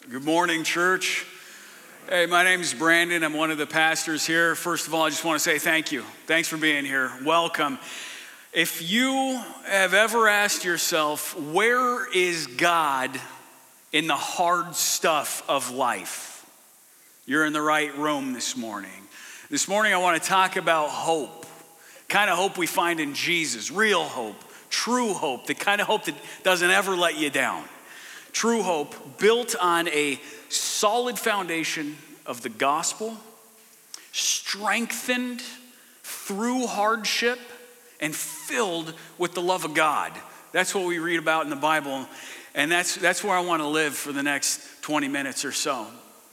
Good morning, church. Hey, my name is Brandon. I'm one of the pastors here. First of all, I just want to say thank you. Thanks for being here. Welcome. If you have ever asked yourself, where is God in the hard stuff of life? You're in the right room this morning. This morning, I want to talk about hope. Kind of hope we find in Jesus. Real hope. True hope. The kind of hope that doesn't ever let you down. True hope built on a solid foundation of the gospel, strengthened through hardship, and filled with the love of God. That's what we read about in the Bible, and that's where I want to live for the next 20 minutes or so.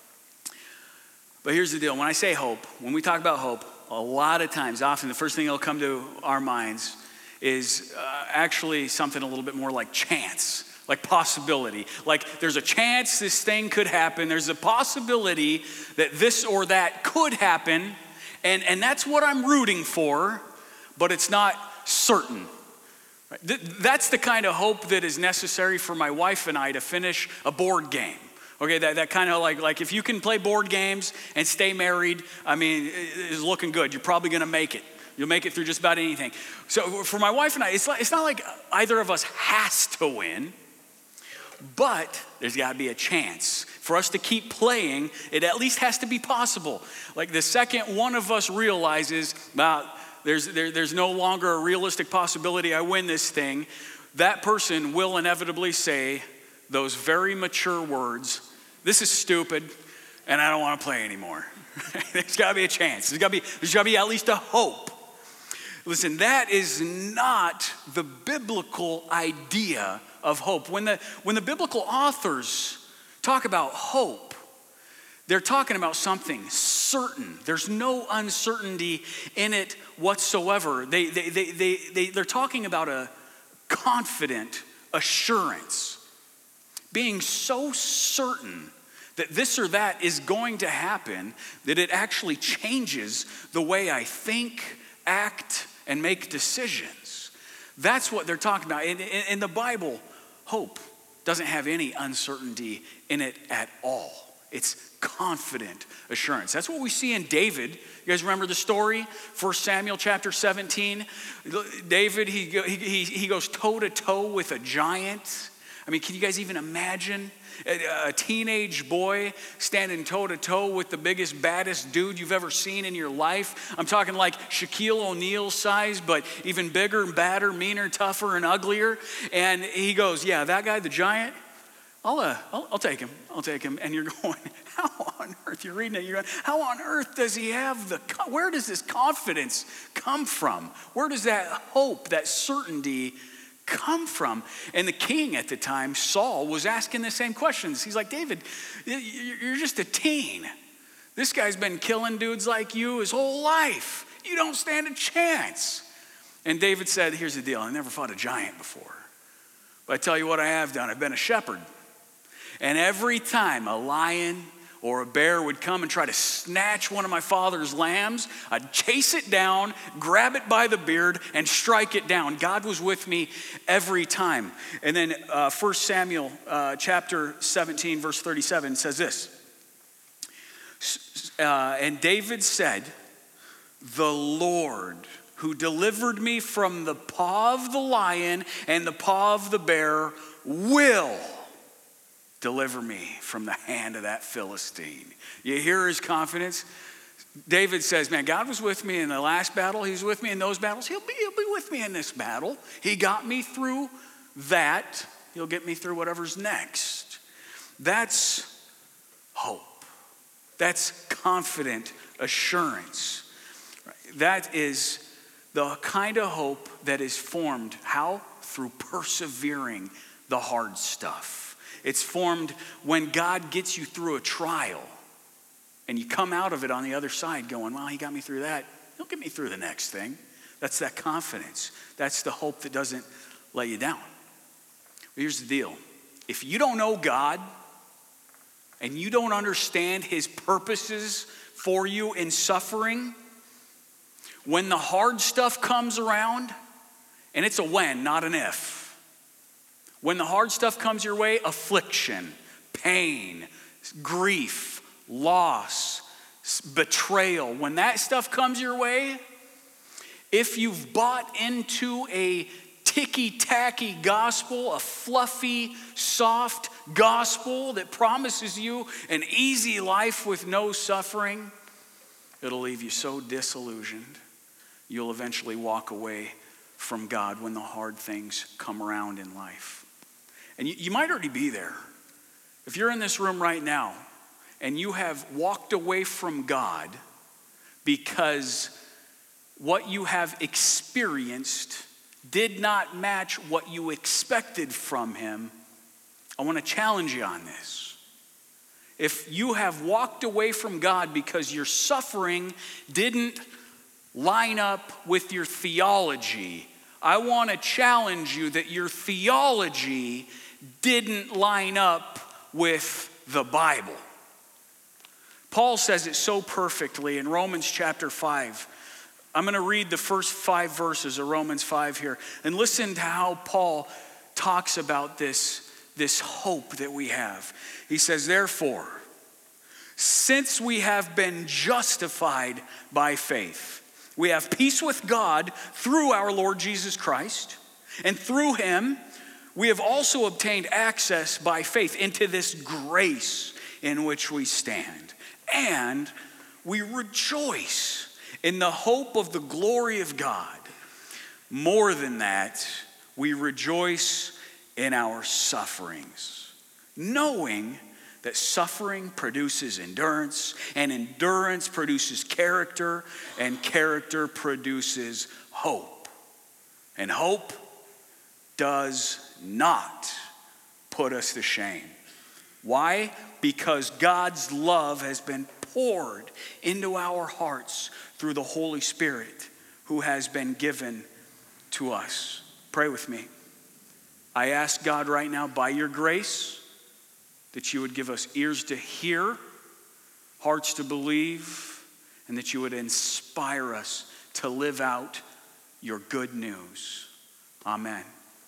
But here's the deal. When I say hope, when we talk about hope, a lot of times, often the first thing that'll come to our minds is actually something a little bit more like chance. Like possibility. Like there's a chance this thing could happen. There's a possibility that this or that could happen. And that's what I'm rooting for, but it's not certain. Right? That's the kind of hope that is necessary for my wife and I to finish a board game. Okay, that kind of like if you can play board games and stay married, I mean, it's looking good. You're probably going to make it. You'll make it through just about anything. So for my wife and I, it's not like either of us has to win. But there's got to be a chance. For us to keep playing, it at least has to be possible. Like the second one of us realizes, there's no longer a realistic possibility I win this thing, that person will inevitably say those very mature words, this is stupid, and I don't want to play anymore. There's got to be a chance. There's got to be at least a hope. Listen, that is not the biblical idea of hope. When the biblical authors talk about hope, they're talking about something certain. There's no uncertainty in it whatsoever. They're talking about a confident assurance, being so certain that this or that is going to happen that it actually changes the way I think, act, and make decisions. That's what they're talking about. In the Bible, hope doesn't have any uncertainty in it at all. It's confident assurance. That's what we see in David. You guys remember the story? 1 Samuel chapter 17. David, he goes toe to toe with a giant. I mean, can you guys even imagine a teenage boy standing toe to toe with the biggest, baddest dude you've ever seen in your life? I'm talking like Shaquille O'Neal size, but even bigger and badder, meaner, tougher, and uglier. And he goes, yeah, that guy, the giant, I'll take him. I'll take him. And you're going, how on earth? You're reading it. You're going, how on earth does he have where does this confidence come from? Where does that hope, that certainty come from? And the king at the time, Saul, was asking the same questions. He's like, David, you're just a teen. This guy's been killing dudes like you his whole life. You don't stand a chance. And David said, here's the deal. I never fought a giant before. But I tell you what I have done. I've been a shepherd. And every time a lion or a bear would come and try to snatch one of my father's lambs, I'd chase it down, grab it by the beard, and strike it down. God was with me every time. And then 1 Samuel chapter 17, verse 37 says this. And David said, the Lord who delivered me from the paw of the lion and the paw of the bear will deliver me from the hand of that Philistine. You hear his confidence? David says, man, God was with me in the last battle. He was with me in those battles. He'll be with me in this battle. He got me through that. He'll get me through whatever's next. That's hope. That's confident assurance. That is the kind of hope that is formed. How? Through persevering the hard stuff. It's formed when God gets you through a trial and you come out of it on the other side going, well, he got me through that. He'll get me through the next thing. That's that confidence. That's the hope that doesn't let you down. But here's the deal. If you don't know God and you don't understand his purposes for you in suffering, when the hard stuff comes around, and it's a when, not an if. When the hard stuff comes your way, affliction, pain, grief, loss, betrayal, when that stuff comes your way, if you've bought into a ticky-tacky gospel, a fluffy, soft gospel that promises you an easy life with no suffering, it'll leave you so disillusioned, you'll eventually walk away from God when the hard things come around in life. And you might already be there. If you're in this room right now and you have walked away from God because what you have experienced did not match what you expected from him, I want to challenge you on this. If you have walked away from God because your suffering didn't line up with your theology, I want to challenge you that your theology didn't line up with the Bible. Paul says it so perfectly in Romans chapter 5. I'm going to read the first 5 verses of Romans 5 here. And listen to how Paul talks about this hope that we have. He says, therefore, since we have been justified by faith, we have peace with God through our Lord Jesus Christ. And through him, we have also obtained access by faith into this grace in which we stand. And we rejoice in the hope of the glory of God. More than that, we rejoice in our sufferings, knowing that suffering produces endurance, and endurance produces character, and character produces hope. And hope does not put us to shame. Why? Because God's love has been poured into our hearts through the Holy Spirit who has been given to us. Pray with me. I ask God right now, by your grace, that you would give us ears to hear, hearts to believe, and that you would inspire us to live out your good news. Amen.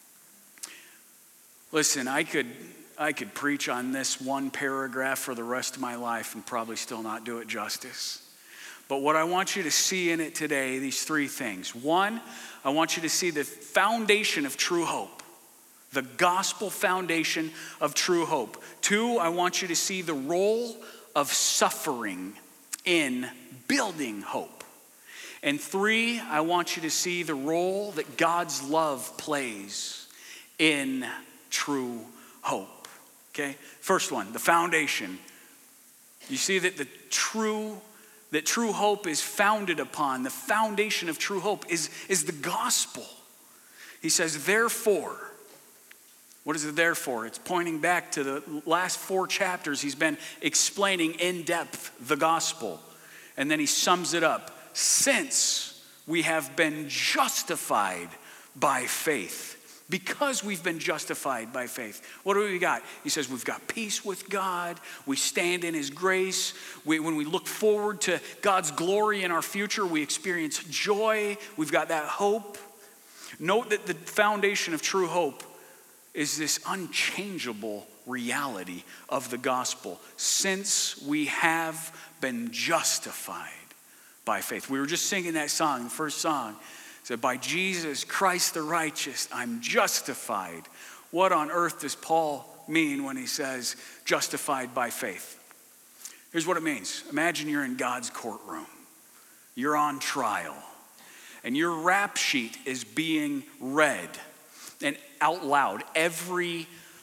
Listen, I could preach on this one paragraph for the rest of my life and probably still not do it justice. But what I want you to see in it today, these 3 things. 1, I want you to see the foundation of true hope, the gospel foundation of true hope. 2, I want you to see the role of suffering in building hope. And 3, I want you to see the role that God's love plays in true hope. Okay? First one, the foundation. You see that true hope is founded upon, the foundation of true hope is the gospel. He says, therefore. What is it therefore? It's pointing back to the last 4 chapters. He's been explaining in depth the gospel. And then he sums it up. Since we have been justified by faith. Because we've been justified by faith. What do we got? He says we've got peace with God. We stand in his grace. When we look forward to God's glory in our future, we experience joy. We've got that hope. Note that the foundation of true hope is this unchangeable reality of the gospel. Since we have been justified by faith. We were just singing that song, the first song. It said, by Jesus Christ the righteous, I'm justified. What on earth does Paul mean when he says justified by faith? Here's what it means. Imagine you're in God's courtroom. You're on trial. And your rap sheet is being read. And out loud, every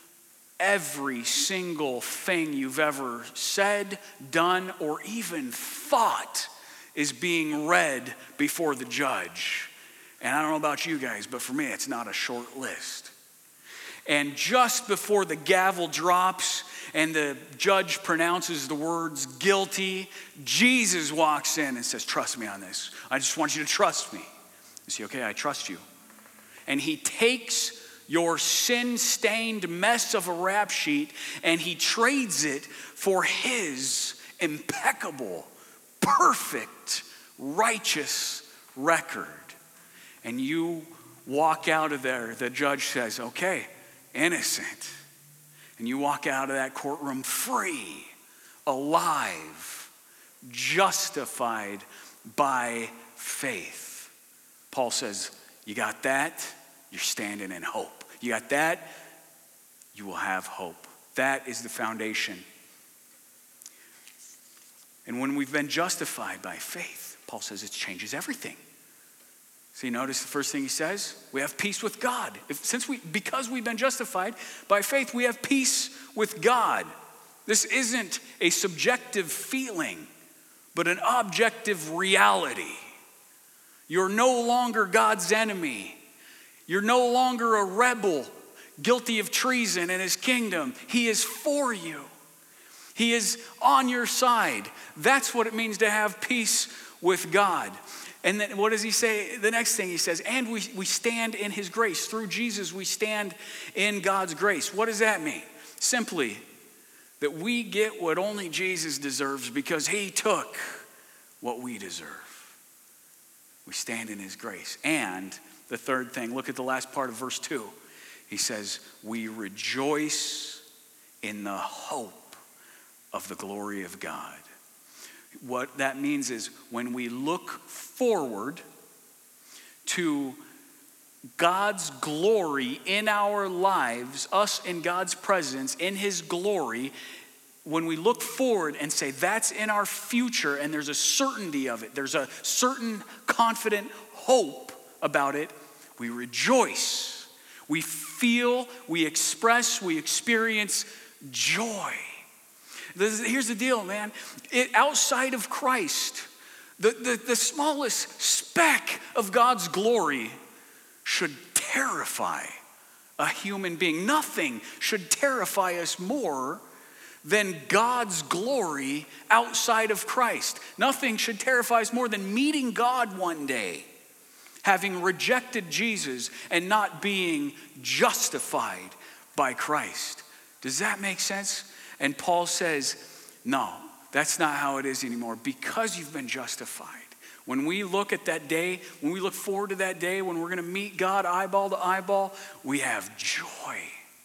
single thing you've ever said, done, or even thought is being read before the judge. And I don't know about you guys, but for me, it's not a short list. And just before the gavel drops and the judge pronounces the words guilty, Jesus walks in and says, trust me on this. I just want you to trust me. You say, okay, I trust you. And he takes your sin-stained mess of a rap sheet and he trades it for his impeccable, perfect, righteous record. And you walk out of there, the judge says, okay, innocent. And you walk out of that courtroom free, alive, justified by faith. Paul says, you got that, you're standing in hope. You got that, you will have hope. That is the foundation. And when we've been justified by faith, Paul says it changes everything. So you notice the first thing he says, we have peace with God. Because we've been justified by faith, we have peace with God. This isn't a subjective feeling, but an objective reality. You're no longer God's enemy. You're no longer a rebel guilty of treason in his kingdom. He is for you. He is on your side. That's what it means to have peace with God. And then what does he say? The next thing he says, and we stand in his grace. Through Jesus, we stand in God's grace. What does that mean? Simply that we get what only Jesus deserves because he took what we deserve. We stand in his grace. And the third thing, look at the last part of verse 2. He says, we rejoice in the hope of the glory of God. What that means is when we look forward to God's glory in our lives, us in God's presence, in his glory, when we look forward and say that's in our future and there's a certainty of it, there's a certain confident hope about it, we rejoice. We feel, we express, we experience joy. Here's the deal, man. Outside of Christ, the smallest speck of God's glory should terrify a human being. Nothing should terrify us more than God's glory outside of Christ. Nothing should terrify us more than meeting God one day, having rejected Jesus and not being justified by Christ. Does that make sense? And Paul says, no, that's not how it is anymore. Because you've been justified. When we look at that day, when we look forward to that day, when we're going to meet God eyeball to eyeball, we have joy.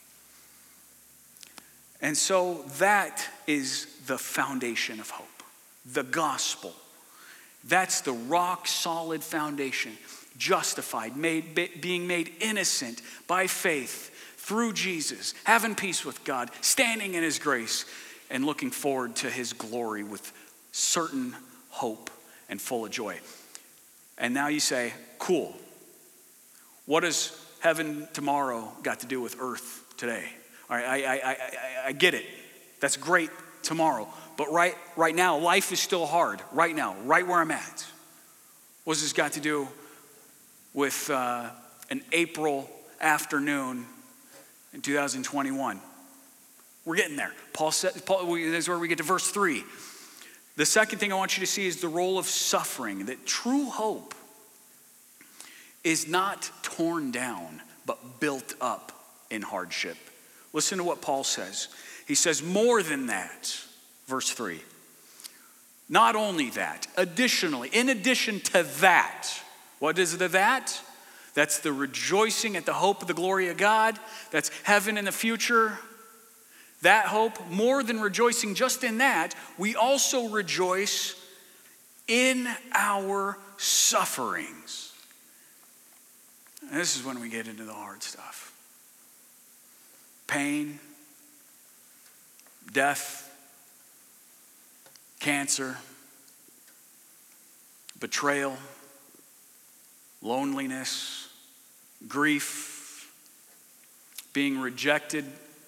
And so that is the foundation of hope. The gospel. That's the rock solid foundation. Justified, being made innocent by faith through Jesus, having peace with God, standing in his grace, and looking forward to his glory with certain hope and full of joy. And now you say, cool. What does heaven tomorrow got to do with earth today? All right, I get it. That's great tomorrow. But right now, life is still hard. Right now, right where I'm at. What's this got to do with an April afternoon in 2021? We're getting there. This is where we get to verse 3. The second thing I want you to see is the role of suffering. That true hope is not torn down, but built up in hardship. Listen to what Paul says. He says, more than that, verse 3. Not only that, additionally, in addition to that, what is the that? That's the rejoicing at the hope of the glory of God. That's heaven in the future. That hope, more than rejoicing just in that, we also rejoice in our sufferings. And this is when we get into the hard stuff. Pain, death, cancer, betrayal, loneliness, grief, being rejected,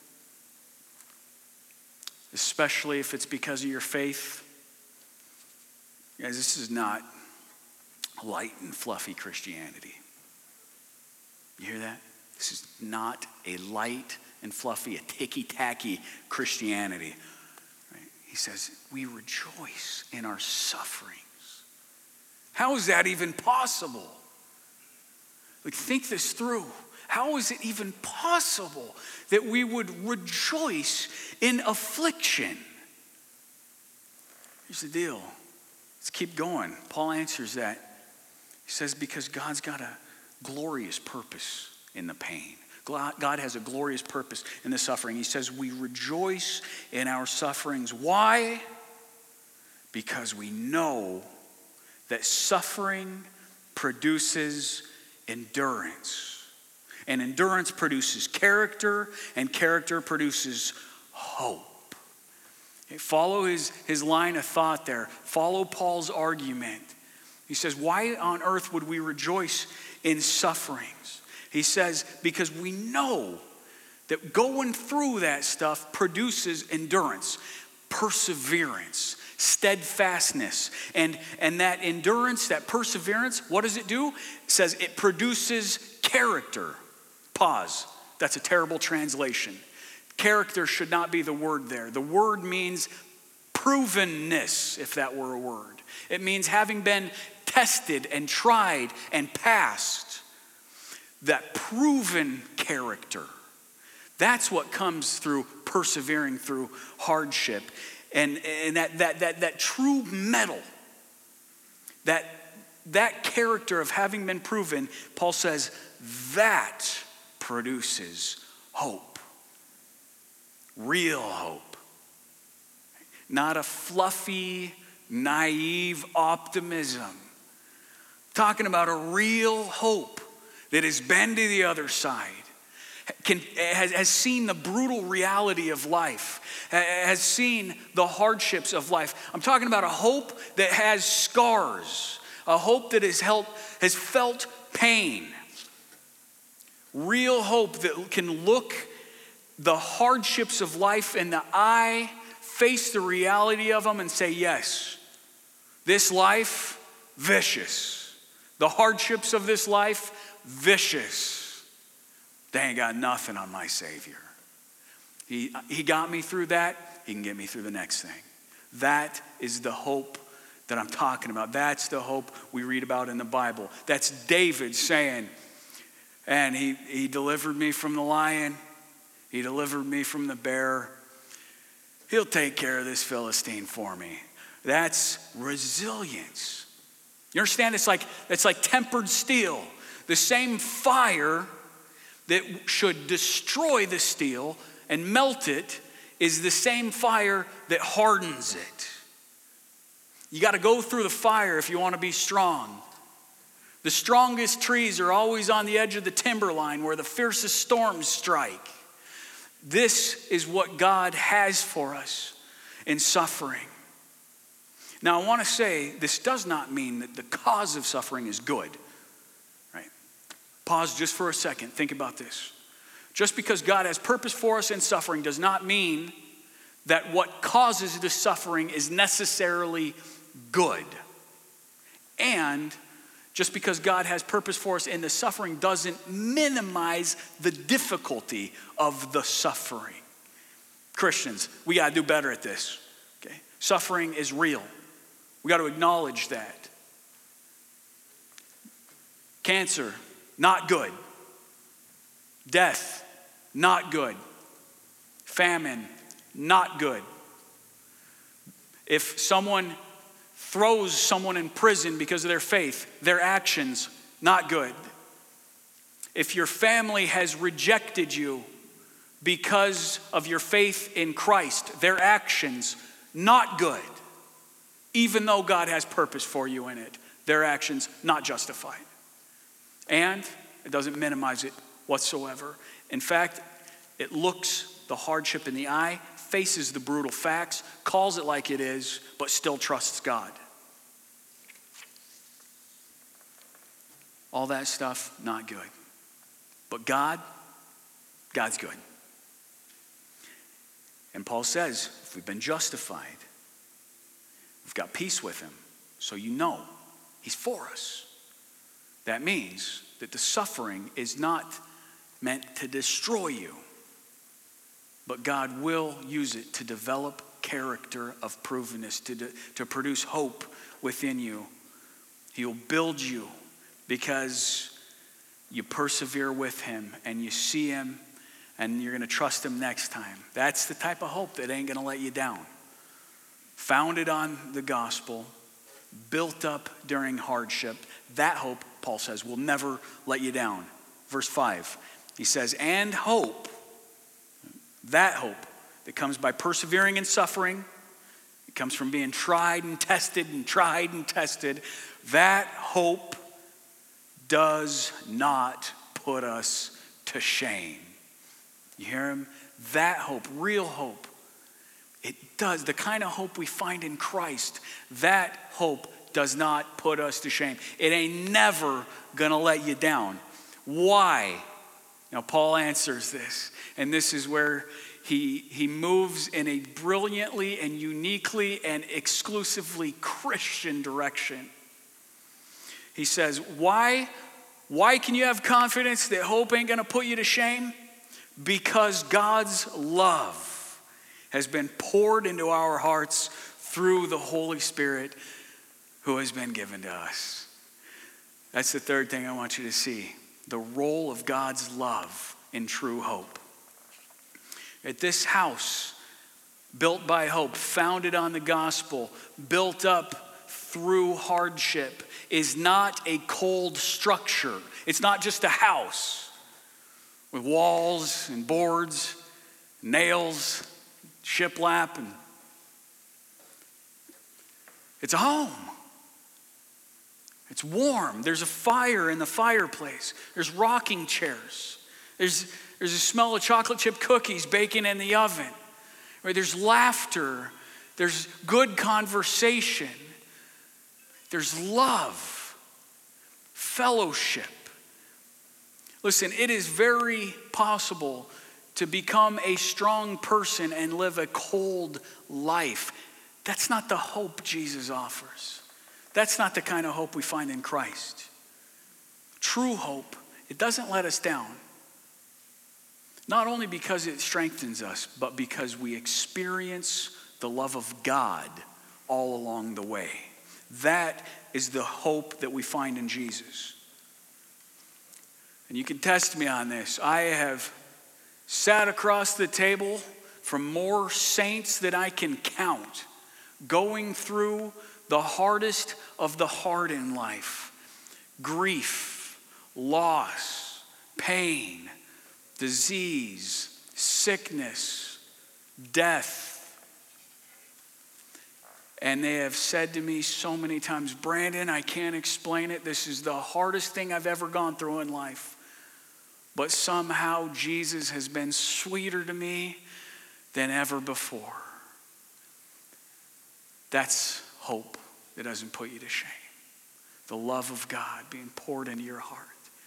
especially if it's because of your faith. Guys, this is not light and fluffy Christianity. You hear that? This is not a light and fluffy, a ticky-tacky Christianity. Right? He says, we rejoice in our sufferings. How is that even possible? Like, think this through. How is it even possible that we would rejoice in affliction? Here's the deal. Let's keep going. Paul answers that. He says, because God's got a glorious purpose in the pain. God has a glorious purpose in the suffering. He says we rejoice in our sufferings. Why? Because we know that suffering produces endurance. And endurance produces character, and character produces hope. Okay, follow his line of thought there. Follow Paul's argument. He says, why on earth would we rejoice in sufferings? He says, because we know that going through that stuff produces endurance, perseverance, steadfastness. And that endurance, that perseverance, what does it do? It says it produces character. Pause. That's a terrible translation. Character should not be the word there. The word means provenness, if that were a word. It means having been tested and tried and passed. That proven character. That's what comes through persevering through hardship. And that true mettle, that character of having been proven, Paul says, that produces hope. Real hope. Not a fluffy, naive optimism. Talking about a real hope that has been to the other side, has seen the brutal reality of life, has seen the hardships of life. I'm talking about a hope that has scars, a hope that has felt pain. Real hope that can look the hardships of life in the eye, face the reality of them and say, yes, this life, vicious. The hardships of this life, vicious. They ain't got nothing on my Savior. He got me through that. He can get me through the next thing. That is the hope that I'm talking about. That's the hope we read about in the Bible. That's David saying, and he delivered me from the lion. He delivered me from the bear. He'll take care of this Philistine for me. That's resilience. You understand? It's like tempered steel. The same fire that should destroy the steel and melt it is the same fire that hardens it. You got to go through the fire if you want to be strong. The strongest trees are always on the edge of the timberline where the fiercest storms strike. This is what God has for us in suffering. Now, I want to say this does not mean that the cause of suffering is good. Right? Pause just for a second. Think about this. Just because God has purpose for us in suffering does not mean that what causes the suffering is necessarily good. And just because God has purpose for us in the suffering doesn't minimize the difficulty of the suffering. Christians, we got to do better at this. Okay? Suffering is real. We got to acknowledge that. Cancer, not good. Death, not good. Famine, not good. If someone throws someone in prison because of their faith, their actions, not good. If your family has rejected you because of your faith in Christ, their actions, not good. Even though God has purpose for you in it, their actions not justified. And it doesn't minimize it whatsoever. In fact, it looks the hardship in the eye, faces the brutal facts, calls it like it is, but still trusts God. All that stuff, not good. But God's good. And Paul says, if we've been justified, we've got peace with him, so you know he's for us. That means that the suffering is not meant to destroy you, but God will use it to develop character of provenness, to produce hope within you. He'll build you because you persevere with him and you see him and you're going to trust him next time. That's the type of hope that ain't going to let you down. Founded on the gospel, built up during hardship. That hope, Paul says, will never let you down. Verse 5, He says, and hope, that hope that comes by persevering in suffering, it comes from being tried and tested and tried and tested. That hope does not put us to shame. You hear him? That hope, real hope, it does. The kind of hope we find in Christ, that hope does not put us to shame. It ain't never gonna let you down. Why? Now, Paul answers this, and this is where he moves in a brilliantly and uniquely and exclusively Christian direction. He says, why can you have confidence that hope ain't gonna put you to shame? Because God's love has been poured into our hearts through the Holy Spirit who has been given to us. That's the third thing I want you to see. The role of God's love in true hope. At this house, built by hope, founded on the gospel, built up through hardship, is not a cold structure. It's not just a house with walls and boards, nails, shiplap, and it's a home. It's warm. There's a fire in the fireplace. There's rocking chairs. There's a smell of chocolate chip cookies baking in the oven. Right? There's laughter. There's good conversation. There's love, fellowship. Listen, it is very possible to become a strong person and live a cold life. That's not the hope Jesus offers. That's not the kind of hope we find in Christ. True hope, it doesn't let us down. Not only because it strengthens us, but because we experience the love of God all along the way. That is the hope that we find in Jesus. And you can test me on this. I have sat across the table from more saints than I can count, going through the hardest of the hard in life. Grief, loss, pain, disease, sickness, death. And they have said to me so many times, Brandon, I can't explain it. This is the hardest thing I've ever gone through in life. But somehow Jesus has been sweeter to me than ever before. That's hope that doesn't put you to shame. The love of God being poured into your heart.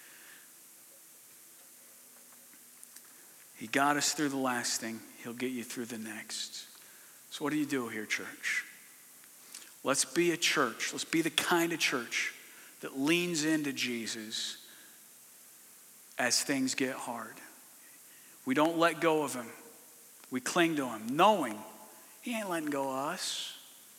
He got us through the last thing. He'll get you through the next. So what do you do here, church? Let's be a church. Let's be the kind of church that leans into Jesus as things get hard. We don't let go of him. We cling to him, knowing he ain't letting go of us.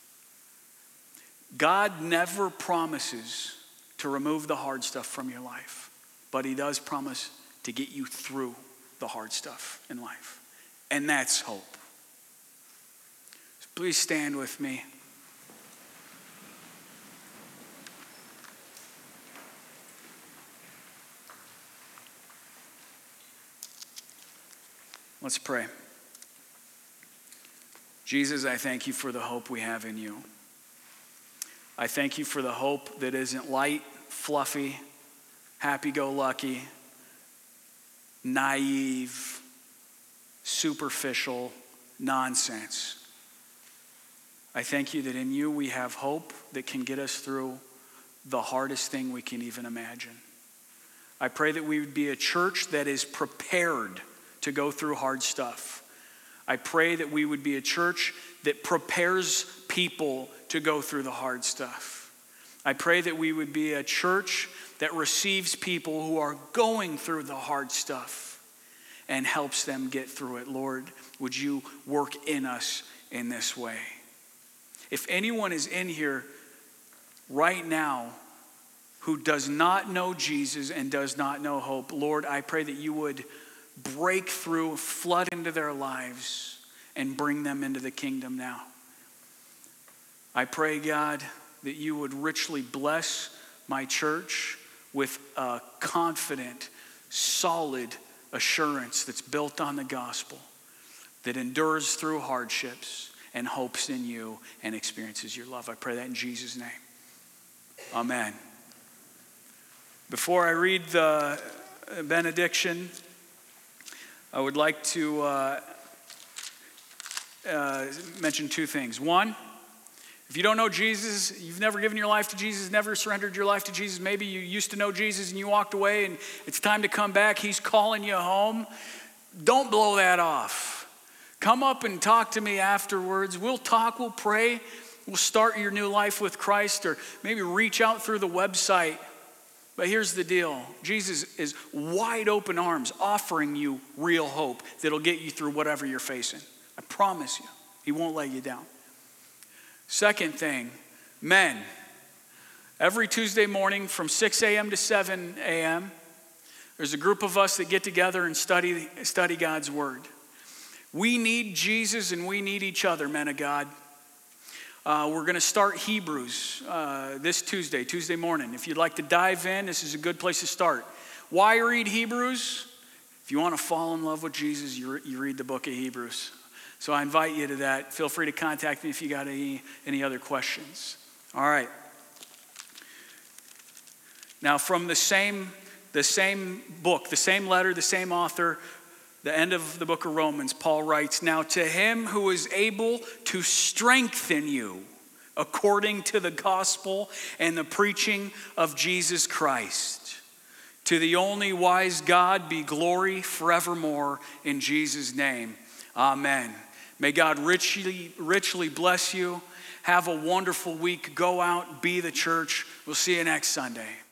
God never promises to remove the hard stuff from your life, but he does promise to get you through the hard stuff in life. And that's hope. So please stand with me. Let's pray. Jesus, I thank you for the hope we have in you. I thank you for the hope that isn't light, fluffy, happy-go-lucky, naive, superficial nonsense. I thank you that in you we have hope that can get us through the hardest thing we can even imagine. I pray that we would be a church that is prepared to go through hard stuff. I pray that we would be a church that prepares people to go through the hard stuff. I pray that we would be a church that receives people who are going through the hard stuff and helps them get through it. Lord, would you work in us in this way? If anyone is in here right now who does not know Jesus and does not know hope, Lord, I pray that you would break through, flood into their lives, and bring them into the kingdom now. I pray, God, that you would richly bless my church with a confident, solid assurance that's built on the gospel, that endures through hardships and hopes in you and experiences your love. I pray that in Jesus' name. Amen. Before I read the benediction, I would like to mention two things. One, if you don't know Jesus, you've never given your life to Jesus, never surrendered your life to Jesus, maybe you used to know Jesus and you walked away and it's time to come back, he's calling you home, don't blow that off. Come up and talk to me afterwards. We'll talk, we'll pray, we'll start your new life with Christ, or maybe reach out through the website. But here's the deal. Jesus is wide open arms offering you real hope that'll get you through whatever you're facing. I promise you, he won't let you down. Second thing, men, every Tuesday morning from 6 a.m. to 7 a.m., there's a group of us that get together and study God's word. We need Jesus and we need each other, men of God. We're going to start Hebrews this Tuesday morning. If you'd like to dive in, this is a good place to start. Why read Hebrews? If you want to fall in love with Jesus, you read the book of Hebrews. So I invite you to that. Feel free to contact me if you got any other questions. All right. Now from the same book, the same letter, the same author, the end of the book of Romans, Paul writes, "Now to him who is able to strengthen you according to the gospel and the preaching of Jesus Christ, to the only wise God be glory forevermore in Jesus' name. Amen." May God richly bless you. Have a wonderful week. Go out, be the church. We'll see you next Sunday.